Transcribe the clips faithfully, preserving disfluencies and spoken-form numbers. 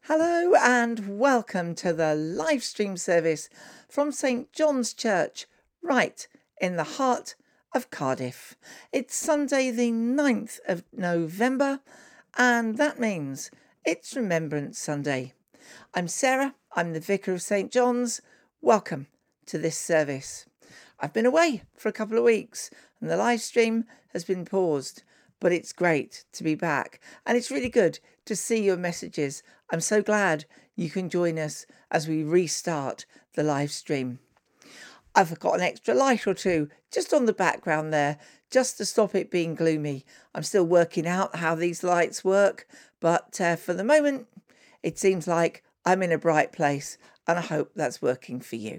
Hello and welcome to the live stream service from St John's Church, right in the heart of Cardiff. It's Sunday the ninth of November, and that means it's Remembrance Sunday. I'm Sarah, I'm the Vicar of St John's. Welcome to this service. I've been away for a couple of weeks and the live stream has been paused, but it's great to be back and it's really good to see your messages. I'm so glad you can join us as we restart the live stream. I've got an extra light or two just on the background there, just to stop it being gloomy. I'm still working out how these lights work, but uh, for the moment, it seems like I'm in a bright place, and I hope that's working for you.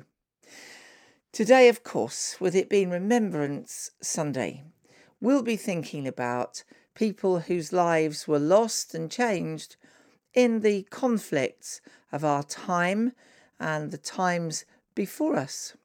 Today, of course, with it being Remembrance Sunday, we'll be thinking about people whose lives were lost and changed in the conflicts of our time and the times before us.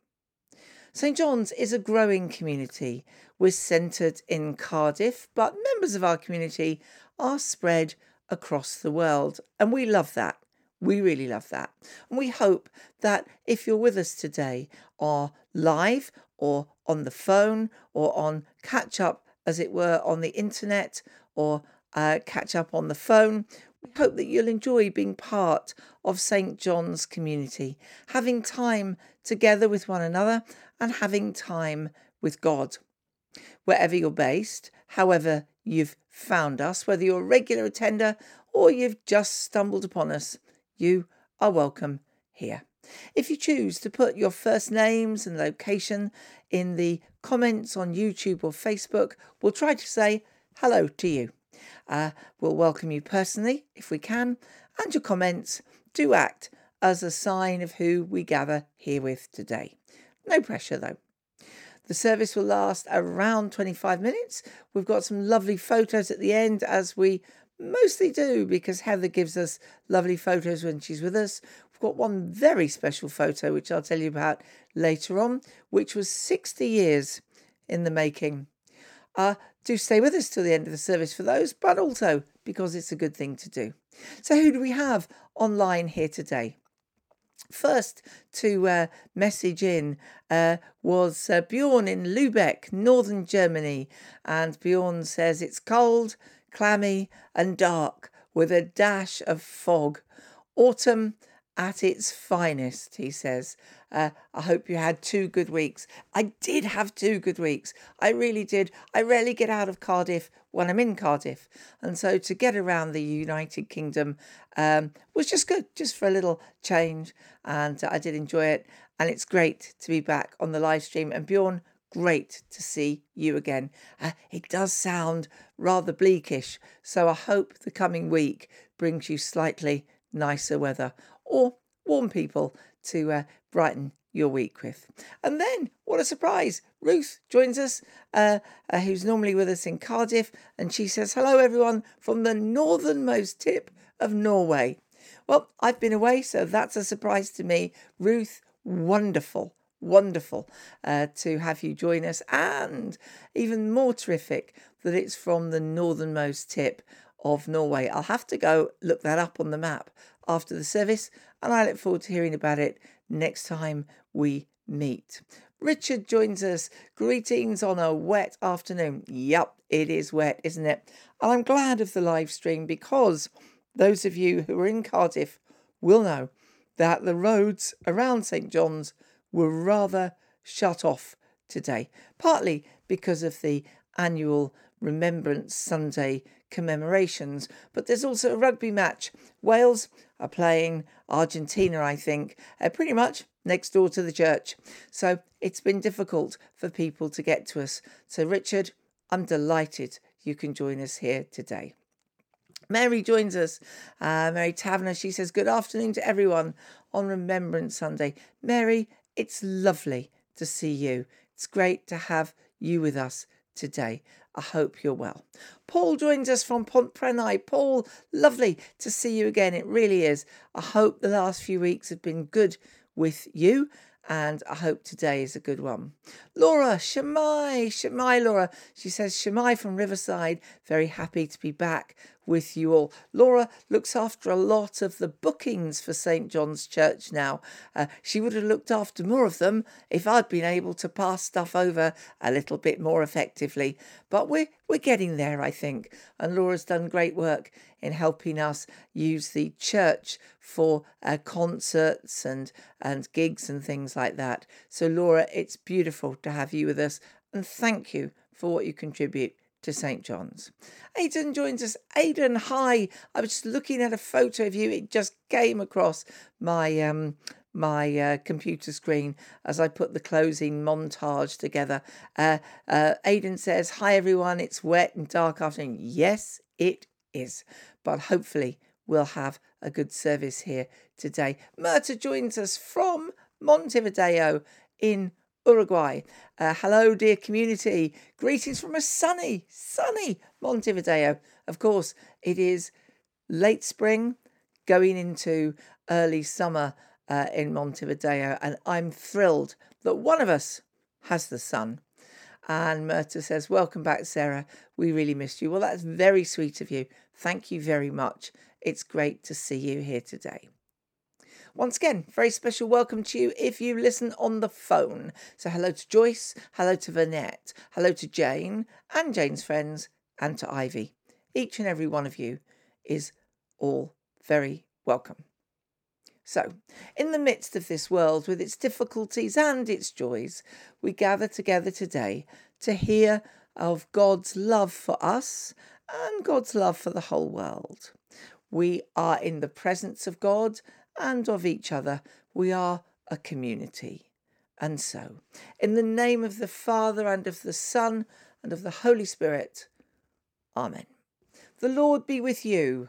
St John's is a growing community. We're centred in Cardiff, but members of our community are spread across the world, and we love that. We really love that. And we hope that if you're with us today, or live, or on the phone, or on catch up, as it were, on the internet, or uh, catch up on the phone, we hope that you'll enjoy being part of St John's community, having time together with one another and having time with God. Wherever you're based, however you've found us, whether you're a regular attender or you've just stumbled upon us, you are welcome here. If you choose to put your first names and location in the comments on YouTube or Facebook, we'll try to say hello to you. Uh, we'll welcome you personally if we can, and your comments do act as a sign of who we gather here with today. No pressure though. The service will last around twenty-five minutes. We've got some lovely photos at the end, as we mostly do, because Heather gives us lovely photos when she's with us. We've got one very special photo, which I'll tell you about later on, which was sixty years in the making. Uh, do stay with us till the end of the service for those, but also because it's a good thing to do. So who do we have online here today? First to uh, message in uh, was uh, Bjorn in Lübeck, northern Germany. And Bjorn says it's cold, clammy and dark with a dash of fog. Autumn at its finest, he says. Uh, I hope you had two good weeks. I did have two good weeks. I really did. I rarely get out of Cardiff when I'm in Cardiff. And so to get around the United Kingdom um, was just good, just for a little change. And I did enjoy it. And it's great to be back on the live stream. And Bjorn, great to see you again. Uh, it does sound rather bleakish. So I hope the coming week brings you slightly nicer weather or warm people to uh, brighten your week with. And then, what a surprise, Ruth joins us, uh, uh, who's normally with us in Cardiff, and she says, hello everyone from the northernmost tip of Norway. Well, I've been away, so that's a surprise to me. Ruth, wonderful, wonderful uh, to have you join us, and even more terrific that it's from the northernmost tip of Norway. I'll have to go look that up on the map after the service, and I look forward to hearing about it next time we meet. Richard joins us. Greetings on a wet afternoon. Yup, it is wet, isn't it? And I'm glad of the live stream, because those of you who are in Cardiff will know that the roads around St John's were rather shut off today, partly because of the annual Remembrance Sunday commemorations, but there's also a rugby match. Wales are playing Argentina, I think, uh, pretty much next door to the church. So it's been difficult for people to get to us. So Richard, I'm delighted you can join us here today. Mary joins us. Uh, Mary Taverner, she says, good afternoon to everyone on Remembrance Sunday. Mary, it's lovely to see you. It's great to have you with us today. I hope you're well. Paul joins us from Pontprenay. Paul, lovely to see you again. It really is. I hope the last few weeks have been good with you, and I hope today is a good one. Laura, Shemai, Shemai, Laura. She says, Shemai from Riverside, very happy to be back with you all. Laura looks after a lot of the bookings for Saint John's Church now. Uh, she would have looked after more of them if I'd been able to pass stuff over a little bit more effectively. But we're, we're getting there, I think. And Laura's done great work in helping us use the church for uh, concerts and, and gigs and things like that. So Laura, it's beautiful to have you with us, and thank you for what you contribute to Saint John's. Aidan joins us. Aidan, hi. I was just looking at a photo of you. It just came across my um my uh, computer screen as I put the closing montage together. Uh, uh, Aidan says, hi everyone, it's wet and dark afternoon. Yes, it is, but hopefully we'll have a good service here today. Myrta joins us from Montevideo in Uruguay. Uh, hello, dear community. Greetings from a sunny, sunny Montevideo. Of course, it is late spring, going into early summer uh, in Montevideo, and I'm thrilled that one of us has the sun. And Myrta says, welcome back, Sarah. We really missed you. Well, that's very sweet of you. Thank you very much. It's great to see you here today. Once again, very special welcome to you if you listen on the phone. So hello to Joyce, hello to Vanette, hello to Jane and Jane's friends, and to Ivy. Each and every one of you is all very welcome. So, in the midst of this world with its difficulties and its joys, we gather together today to hear of God's love for us and God's love for the whole world. We are in the presence of God and of each other. We are a community. And so, in the name of the Father and of the Son and of the Holy Spirit, Amen. The Lord be with you.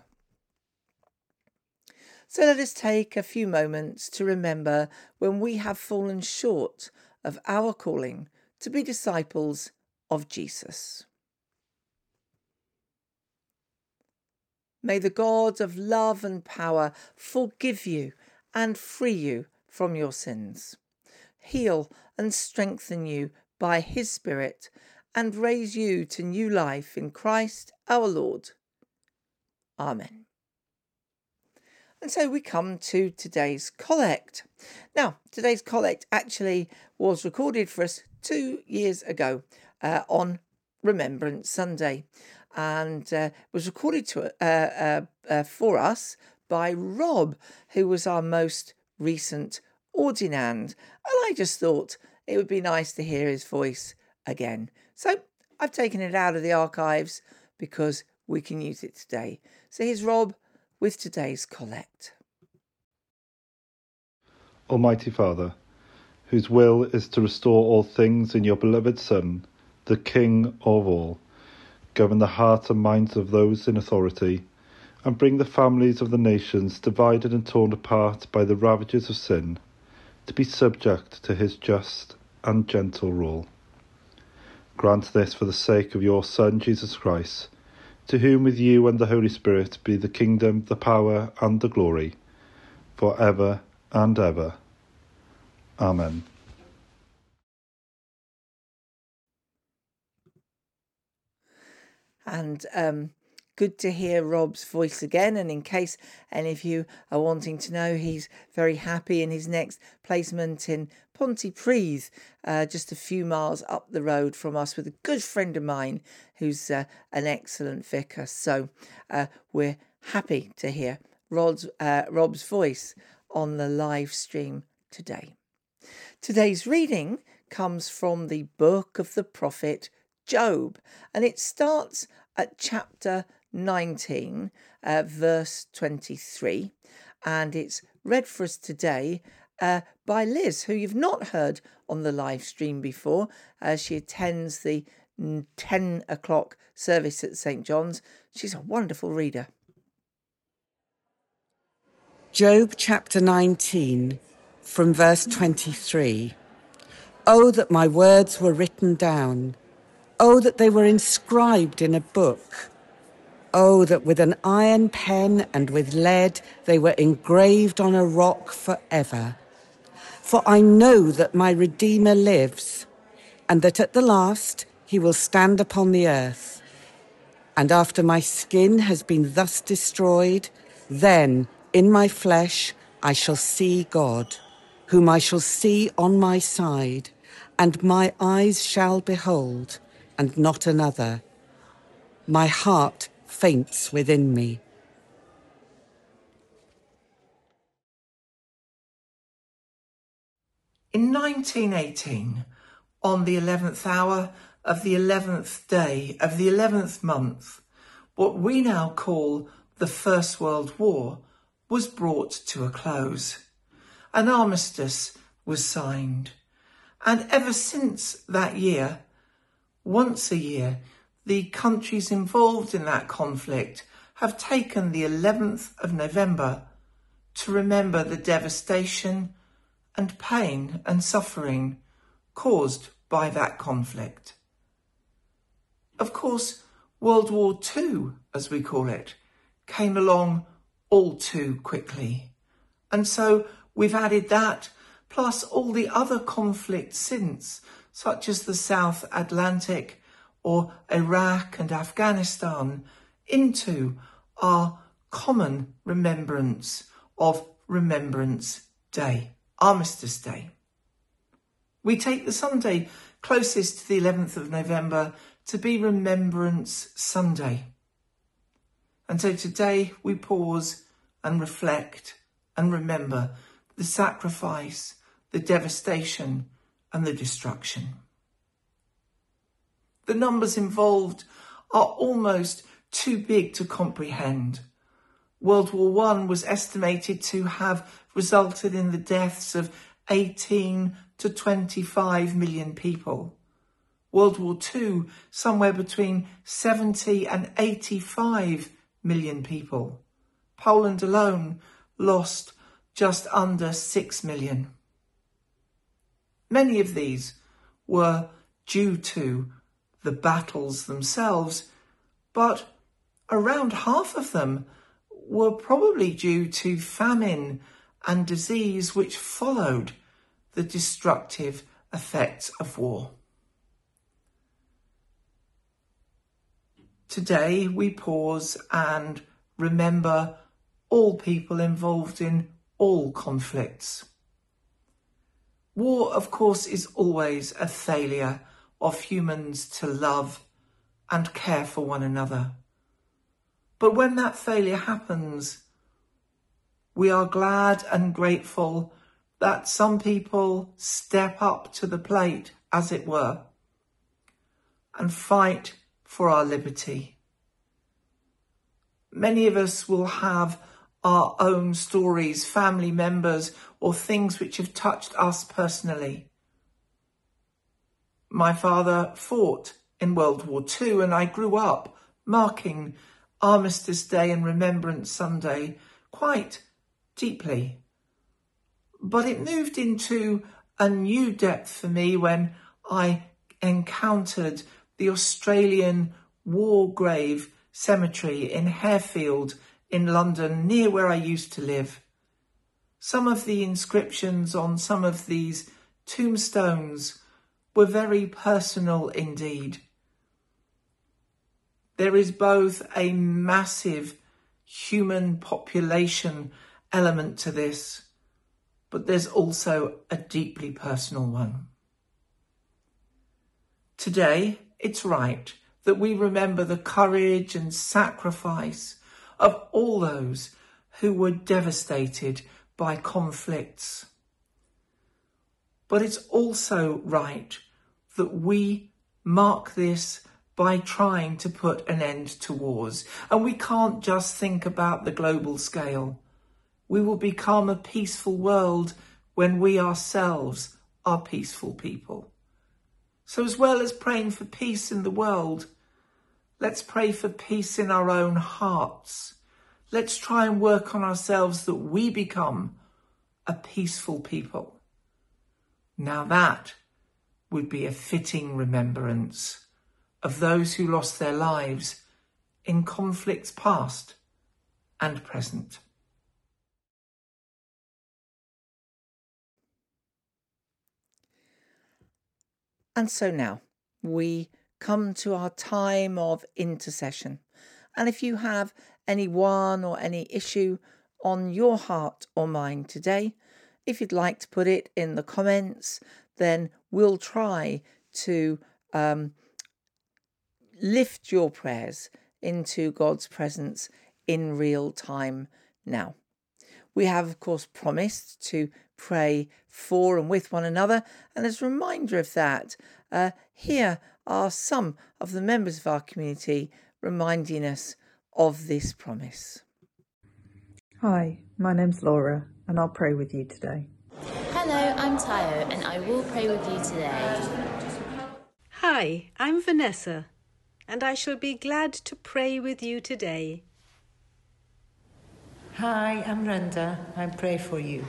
So let us take a few moments to remember when we have fallen short of our calling to be disciples of Jesus. May the God of love and power forgive you and free you from your sins, heal and strengthen you by his Spirit, and raise you to new life in Christ our Lord. Amen. And so we come to today's collect. Now, today's collect actually was recorded for us two years ago uh, on Remembrance Sunday, and uh, was recorded to uh, uh, uh, for us by Rob, who was our most recent ordinand. And I just thought it would be nice to hear his voice again. So I've taken it out of the archives because we can use it today. So here's Rob with today's collect. Almighty Father, whose will is to restore all things in your beloved Son, the King of all, govern the hearts and minds of those in authority, and bring the families of the nations divided and torn apart by the ravages of sin, to be subject to his just and gentle rule. Grant this for the sake of your Son, Jesus Christ, to whom with you and the Holy Spirit be the kingdom, the power, and the glory, for ever and ever. Amen. And um, good to hear Rob's voice again. And in case any of you are wanting to know, he's very happy in his next placement in Pontypridd, uh, just a few miles up the road from us, with a good friend of mine who's uh, an excellent vicar. So uh, we're happy to hear Rod's, uh, Rob's voice on the live stream today. Today's reading comes from the book of the prophet Job, and it starts at chapter nineteen, uh, verse twenty-three, and it's read for us today uh, by Liz, who you've not heard on the live stream before. Uh, she attends the ten o'clock service at Saint John's. She's a wonderful reader. Job chapter nineteen, from verse twenty-three. Oh, that my words were written down. Oh, that they were inscribed in a book. Oh, that with an iron pen and with lead they were engraved on a rock forever. For I know that my Redeemer lives, and that at the last he will stand upon the earth. And after my skin has been thus destroyed, then in my flesh I shall see God, whom I shall see on my side, and my eyes shall behold, and not another. My heart faints within me. In nineteen eighteen, on the eleventh hour of the eleventh day of the eleventh month, what we now call the First World War was brought to a close. An armistice was signed, and ever since that year, once a year, the countries involved in that conflict have taken the eleventh of November to remember the devastation and pain and suffering caused by that conflict. Of course, World War Two, as we call it, came along all too quickly. And so we've added that, plus all the other conflicts since, such as the South Atlantic or Iraq and Afghanistan, into our common remembrance of Remembrance Day, Armistice Day. We take the Sunday closest to the eleventh of November to be Remembrance Sunday. And so today we pause and reflect and remember the sacrifice, the devastation and the destruction. The numbers involved are almost too big to comprehend. World War One was estimated to have resulted in the deaths of eighteen to twenty-five million people. World War Two, somewhere between seventy and eighty-five million people. Poland alone lost just under six million. Many of these were due to the battles themselves, but around half of them were probably due to famine and disease which followed the destructive effects of war. Today we pause and remember all people involved in all conflicts. War, of course, is always a failure of humans to love and care for one another. But when that failure happens, we are glad and grateful that some people step up to the plate, as it were, and fight for our liberty. Many of us will have our own stories, family members, or things which have touched us personally. My father fought in World War Two, and I grew up marking Armistice Day and Remembrance Sunday quite deeply. But it moved into a new depth for me when I encountered the Australian War Grave Cemetery in Harefield in London, near where I used to live. Some of the inscriptions on some of these tombstones were very personal indeed. There is both a massive human population element to this, but there's also a deeply personal one. Today, it's right that we remember the courage and sacrifice of all those who were devastated by conflicts. But it's also right that we mark this by trying to put an end to wars. And we can't just think about the global scale. We will become a peaceful world when we ourselves are peaceful people. So as well as praying for peace in the world, let's pray for peace in our own hearts. Let's try and work on ourselves that we become a peaceful people. Now that would be a fitting remembrance of those who lost their lives in conflicts past and present. And so now we come to our time of intercession. And if you have any one or any issue on your heart or mind today, if you'd like to put it in the comments, then we'll try to um, lift your prayers into God's presence in real time now. We have, of course, promised to pray for and with one another. And as a reminder of that, uh, here are some of the members of our community reminding us of this promise. Hi, my name's Laura, and I'll pray with you today. Hello, I'm Tayo, and I will pray with you today. Hi, I'm Vanessa, and I shall be glad to pray with you today. Hi, I'm Randa. I pray for you.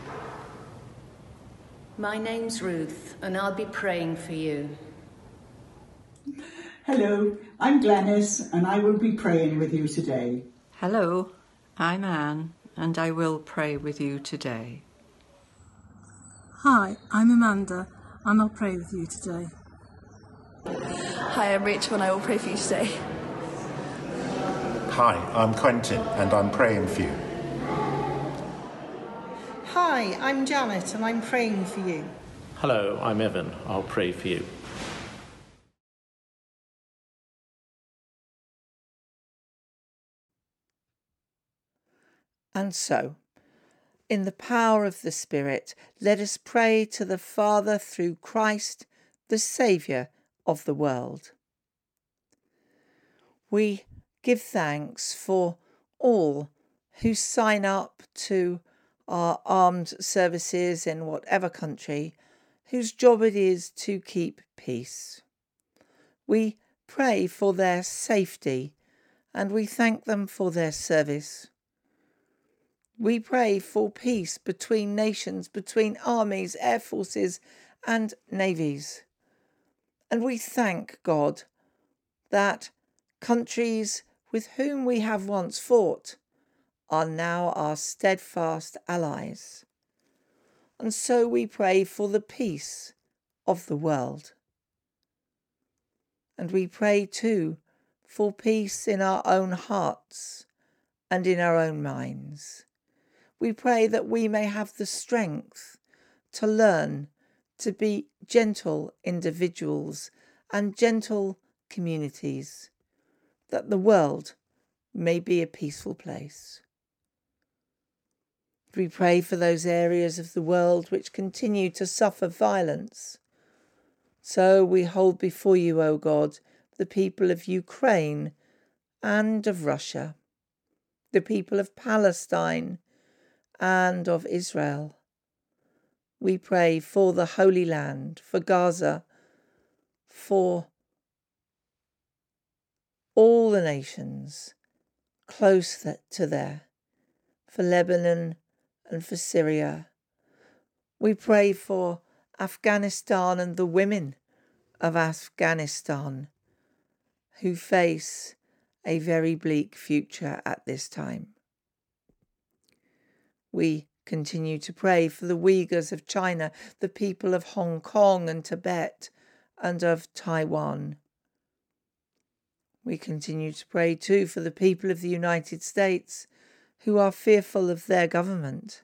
My name's Ruth, and I'll be praying for you. Hello, I'm Glenys, and I will be praying with you today. Hello, I'm Anne, and I will pray with you today. Hi, I'm Amanda, and I'll pray with you today. Hi, I'm Rachel, and I will pray for you today. Hi, I'm Quentin, and I'm praying for you. Hi, I'm Janet, and I'm praying for you. Hello, I'm Evan. I'll pray for you. And so, in the power of the Spirit, let us pray to the Father through Christ, the Saviour of the world. We give thanks for all who sign up to our armed services in whatever country, whose job it is to keep peace. We pray for their safety, and we thank them for their service. We pray for peace between nations, between armies, air forces, and navies. And we thank God that countries with whom we have once fought are now our steadfast allies. And so we pray for the peace of the world. And we pray too for peace in our own hearts and in our own minds. We pray that we may have the strength to learn to be gentle individuals and gentle communities, that the world may be a peaceful place. We pray for those areas of the world which continue to suffer violence. So we hold before you, O God, the people of Ukraine and of Russia, the people of Palestine and of Israel. We pray for the Holy Land, for Gaza, for all the nations close to there, for Lebanon and for Syria. We pray for Afghanistan and the women of Afghanistan who face a very bleak future at this time. We continue to pray for the Uyghurs of China, the people of Hong Kong and Tibet, and of Taiwan. We continue to pray too for the people of the United States who are fearful of their government.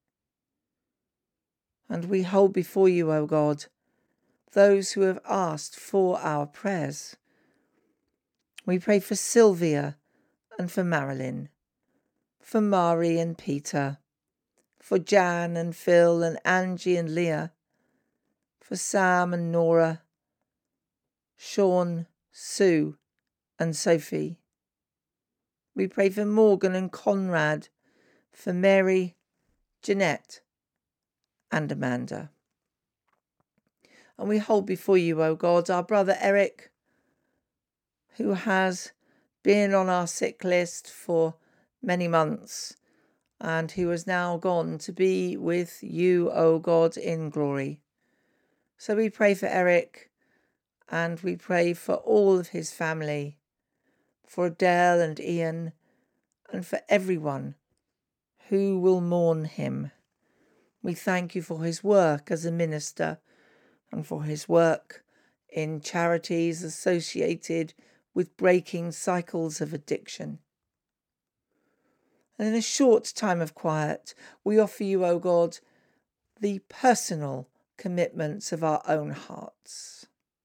And we hold before you, O God, those who have asked for our prayers. We pray for Sylvia and for Marilyn, for Mari and Peter, for Jan and Phil and Angie and Leah, for Sam and Nora, Sean, Sue and Sophie. We pray for Morgan and Conrad, for Mary, Jeanette and Amanda. And we hold before you, O God, our brother Eric, who has been on our sick list for many months and who has now gone to be with you, O God, in glory. So we pray for Eric, and we pray for all of his family, for Adele and Ian, and for everyone who will mourn him. We thank you for his work as a minister and for his work in charities associated with breaking cycles of addiction. And in a short time of quiet, we offer you, O God, the personal commitments of our own hearts.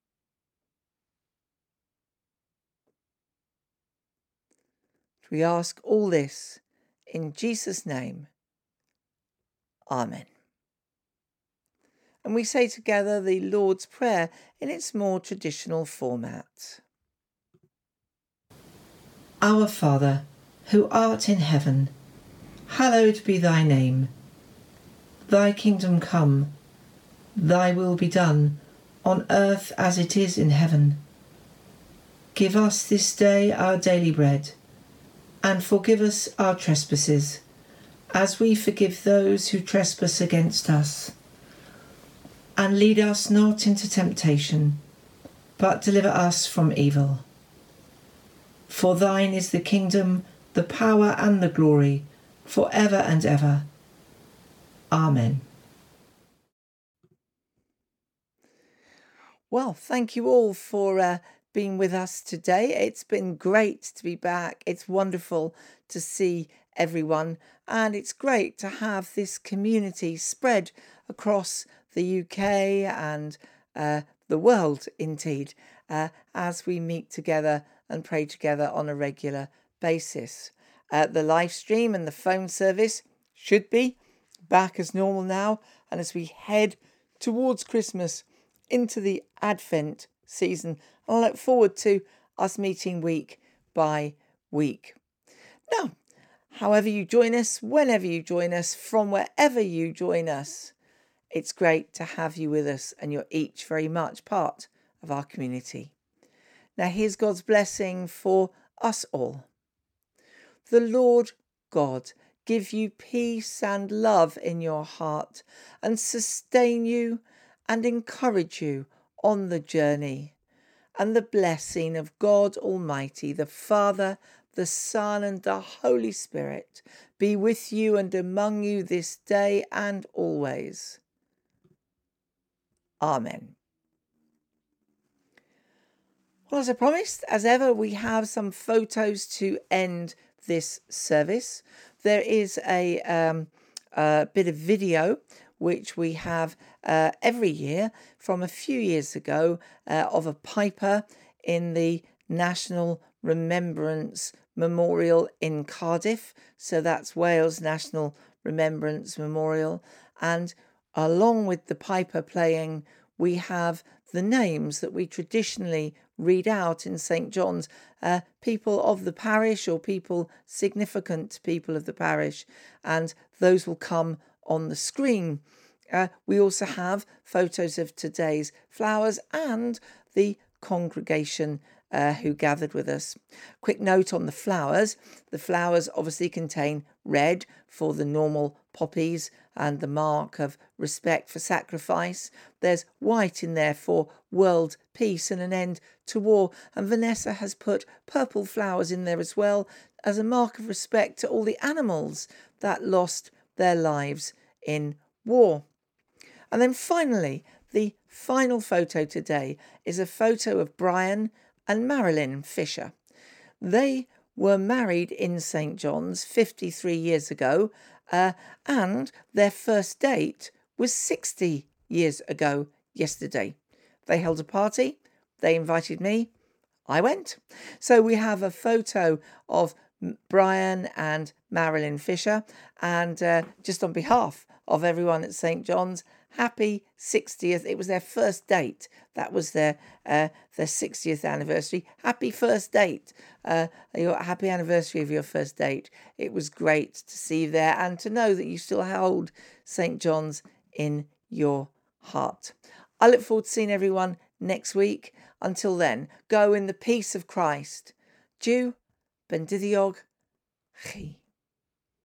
We ask all this in Jesus' name. Amen. And we say together the Lord's Prayer in its more traditional format. Our Father, who art in heaven, hallowed be thy name. Thy kingdom come, thy will be done, on earth as it is in heaven. Give us this day our daily bread, and forgive us our trespasses, as we forgive those who trespass against us. And lead us not into temptation, but deliver us from evil. For thine is the kingdom, the power and the glory, for ever and ever. Amen. Well, thank you all for uh, being with us today. It's been great to be back. It's wonderful to see everyone, and it's great to have this community spread across the U K and uh, the world, indeed, uh, as we meet together and pray together on a regular basis. Uh, the live stream and the phone service should be back as normal now, and as we head towards Christmas into the Advent season, I look forward to us meeting week by week. Now, however you join us, whenever you join us, from wherever you join us, it's great to have you with us, and you're each very much part of our community. Now, here's God's blessing for us all. The Lord God give you peace and love in your heart, and sustain you and encourage you on the journey. And the blessing of God Almighty, the Father, the Son, and the Holy Spirit be with you and among you this day and always. Amen. Well, as I promised, as ever, we have some photos to end this service. There is a, um, a bit of video which we have uh, every year from a few years ago uh, of a piper in the National Remembrance Memorial in Cardiff. So that's Wales National Remembrance Memorial. And along with the piper playing, we have the names that we traditionally read out in Saint John's, uh, people of the parish or people significant to people of the parish, and those will come on the screen. Uh, we also have photos of today's flowers and the congregation uh, who gathered with us. Quick note on the flowers. The flowers obviously contain red for the normal poppies and the mark of respect for sacrifice. There's white in there for world peace and an end to war. And Vanessa has put purple flowers in there as well as a mark of respect to all the animals that lost their lives in war. And then finally, the final photo today is a photo of Brian and Marilyn Fisher. They were married in Saint John's fifty-three years ago, uh, and their first date was sixty years ago yesterday. They held a party, they invited me, I went. So we have a photo of Brian and Marilyn Fisher, and uh, just on behalf of everyone at Saint John's, happy sixtieth. It was their first date. That was their uh, their sixtieth anniversary. Happy first date. Uh, your happy anniversary of your first date. It was great to see you there and to know that you still hold Saint John's in your heart. I look forward to seeing everyone next week. Until then, go in the peace of Christ. Diw, ben dyddiog chi.